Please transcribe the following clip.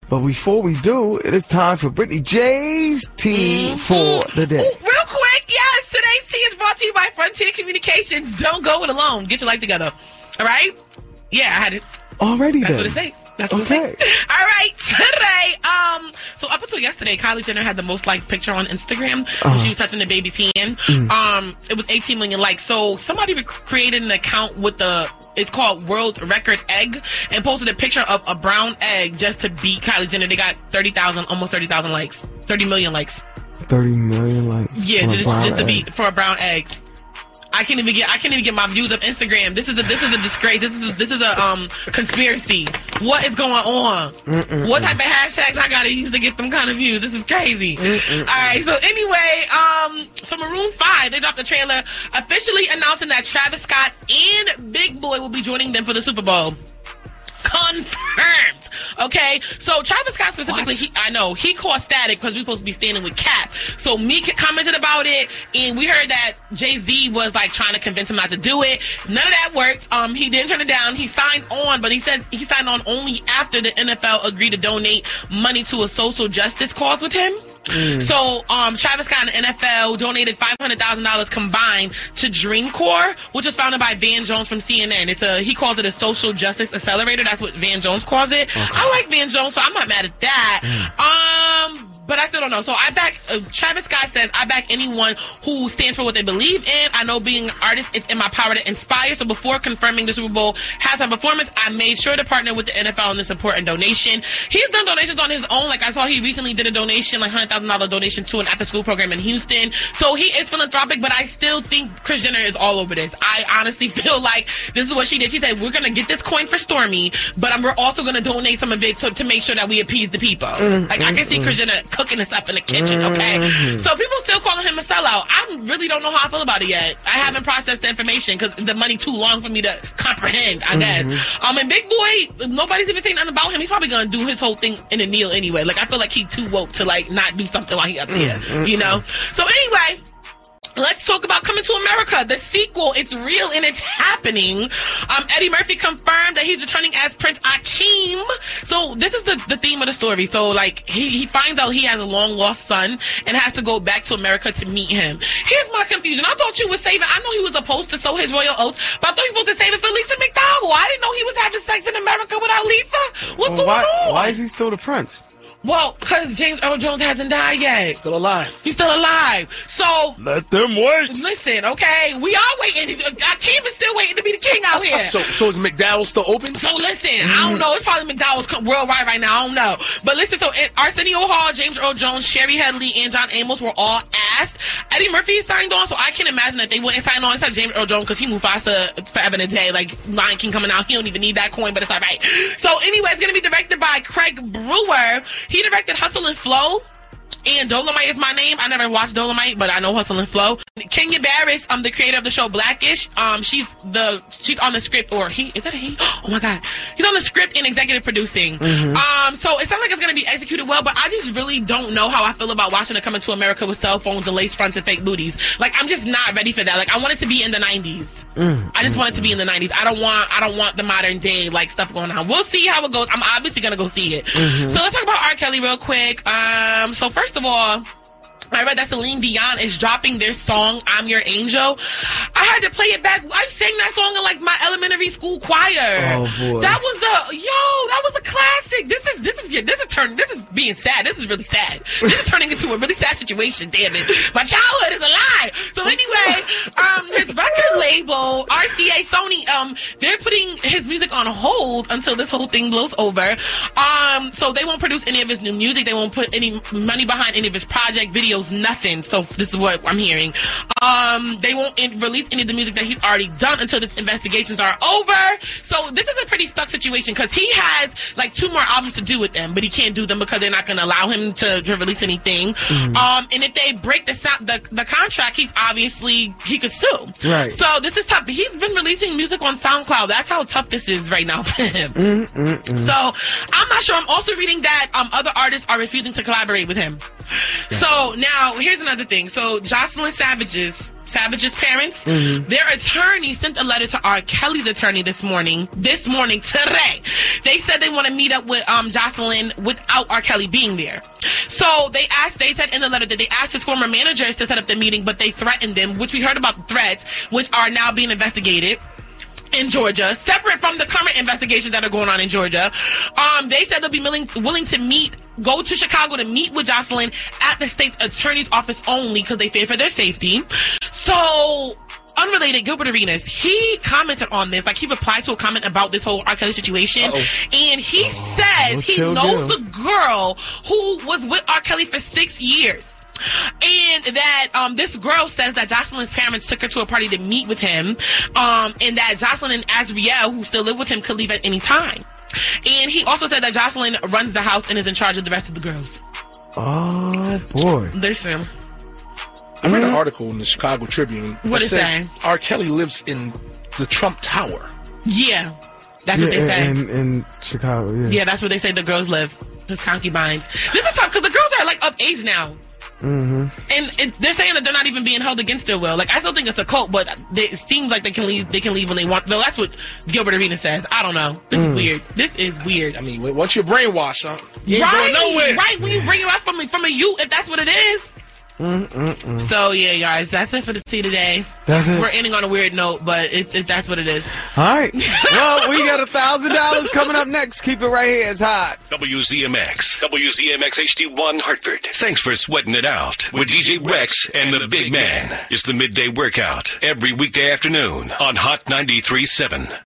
But before we do, it is time for Brittany J's tea for the day. Ooh, real quick, yes, today's tea is brought to you by Frontier Communications. Don't go it alone. Get your life together. All right? Yeah, I had it. Already That's then. what it says. That's what it says. All right, today, so up until yesterday, Kylie Jenner had the most liked picture on Instagram when she was touching the baby's hand. It was 18 million likes. So somebody created an account with it's called World Record Egg, and posted a picture of a brown egg just to beat Kylie Jenner. They got almost 30,000 likes, 30 million likes. 30 million likes. Yeah, just to beat for a brown egg. I can't even get my views of Instagram. This is a disgrace. This is a conspiracy. What is going on? What type of hashtags I gotta use to get them kind of views? This is crazy. All right. So anyway, so Maroon 5, they dropped a trailer officially announcing that Travis Scott and Big Boy will be joining them for the Super Bowl. Confirmed. Okay, so Travis Scott specifically, he caused static because we were supposed to be standing with Cap. So Meek commented about it, and we heard that Jay-Z was like trying to convince him not to do it. None of that worked. He didn't turn it down. He signed on, but he says he signed on only after the NFL agreed to donate money to a social justice cause with him. So Travis Scott and the NFL donated $500,000 combined to Dream Corps, which was founded by Van Jones from CNN. He calls it a social justice accelerator. That's what Van Jones calls it. Okay. I like Van Jones, so I'm not mad at that. But I still don't know. So I back, Travis Scott says, I back anyone who stands for what they believe in. I know being an artist, it's in my power to inspire. So before confirming the Super Bowl halftime performance, I made sure to partner with the NFL in this important donation. He's done donations on his own. Like I saw he recently did a donation, like $100,000 donation to an after-school program in Houston. So he is philanthropic, but I still think Kris Jenner is all over this. I honestly feel like this is what she did. She said, we're going to get this coin for Stormy, but we're also going to donate some of it to make sure that we appease the people. I can see Kris Jenner cooking this up in the kitchen, okay? So people still calling him a sellout. I really don't know how I feel about it yet. I haven't processed the information because the money too long for me to comprehend, I guess. And Big Boy, nobody's even saying nothing about him. He's probably going to do his whole thing in a kneel anyway. Like, I feel like he's too woke to, like, not do something while he up there, you know? So anyway, let's talk about Coming to America, the sequel. It's real and it's happening. Eddie Murphy confirmed that he's returning as Prince Akeem. So this is the theme of the story. So like he finds out he has a long lost son and has to go back to America to meet him. Here's my confusion. I thought you were saving. I know he was supposed to sow his royal oaths, but I thought he was supposed to save it for Lisa McDowell. I didn't know he was having sex in America without Lisa. What's going on? Why is he still the prince? Well, because James Earl Jones hasn't died yet. Still alive. He's still alive. So let them wait. Listen, okay, we are waiting. Akeem is still waiting to be the king out here. So is McDowell still open? So listen, I don't know. It's probably McDowell's worldwide right now. I don't know. But listen, so Arsenio Hall, James Earl Jones, Sherry Headley, and John Amos were all asked. Eddie Murphy signed on, so I can't imagine that they wouldn't sign on except James Earl Jones because he Mufasa forever and a day. Like Lion King coming out, he don't even need that coin, but it's all right. So anyway, it's gonna be directed by Craig Brewer. He directed Hustle and Flow and Dolomite Is My Name. I never watched Dolomite, but I know Hustle and Flow. Kenya Barris, the creator of the show Blackish, she's on the script, or he, is that a he? Oh my God. He's on the script and executive producing. So it sounds like it's going to be executed well, but I just really don't know how I feel about watching it Coming to America with cell phones and lace fronts and fake booties. Like, I'm just not ready for that. Like, I want it to be in the 90s. I just want it to be in the 90s. I don't want the modern day, like, stuff going on. We'll see how it goes. I'm obviously going to go see it. So let's talk about R. Kelly real quick. So first of all, I read that Celine Dion is dropping their song, I'm Your Angel. I had to play it back. I sang that song in like my elementary school choir. Oh boy. That was a classic. This is being sad. This is really sad. This is turning into a really sad situation, damn it. My childhood is a lie. So anyway, his record label, RCA Sony, they're putting his music on hold until this whole thing blows over. So they won't produce any of his new music. They won't put any money behind any of his project videos. Nothing. So this is what I'm hearing. They won't release any of the music that he's already done until these investigations are over. So this is a pretty stuck situation because he has like 2 more albums to do with them, but he can't do them because they're not going to allow him to release anything. And if they break the contract, he could sue. Right. So this is tough. He's been releasing music on SoundCloud. That's how tough this is right now for him. So I'm not sure. I'm also reading that other artists are refusing to collaborate with him. So now here's another thing. So Jocelyn Savage's parents, Their attorney sent a letter to R. Kelly's attorney this morning, today. They said they want to meet up with Jocelyn without R. Kelly being there. So they said in the letter that they asked his former managers to set up the meeting, but they threatened them, which we heard about the threats, which are now being investigated in Georgia, separate from the current investigations that are going on in Georgia. They said they'll be willing to go to Chicago to meet with Jocelyn at the state's attorney's office only because they fear for their safety. So, unrelated, Gilbert Arenas, he commented on this. Like, he replied to a comment about this whole R. Kelly situation. And he says he knows the girl who was with R. Kelly for 6 years. And that this girl says that Jocelyn's parents took her to a party to meet with him, and that Jocelyn and Azriel, who still live with him, could leave at any time. And he also said that Jocelyn runs the house and is in charge of the rest of the girls. Oh, boy. Listen. I read an article in the Chicago Tribune. What is that? R. Kelly lives in the Trump Tower. Yeah. That's what they say. In Chicago, yeah. Yeah, that's where they say the girls live. His concubines. This is tough because the girls are like of age now. And they're saying that they're not even being held against their will. Like, I still think it's a cult, but it seems like they can leave when they want. Though that's what Gilbert Arenas says. I don't know. This is weird. This is weird. I mean, once you're brainwashed, you ain't going nowhere. Right, when you bring it up from a youth, if that's what it is. So yeah, guys, that's it for the tea today. That's it. We're ending on a weird note, but that's what it is. All right. Well, we got $1,000 coming up next. Keep it right here. It's hot. WZMX HD1 Hartford. Thanks for sweating it out with DJ Rex and the Big Man. It's the midday workout every weekday afternoon on Hot 93.7.